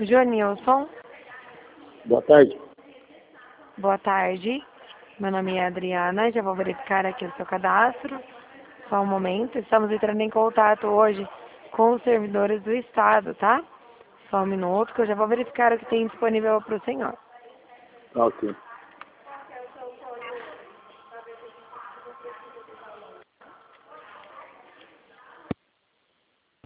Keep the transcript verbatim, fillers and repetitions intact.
Jonilson, Boa tarde. boa tarde. Meu nome é Adriana, já vou verificar aqui o seu cadastro. Só um momento, estamos entrando em contato hoje com os servidores do Estado, tá? Só um minuto que eu já vou verificar o que tem disponível para o senhor. Tá ok.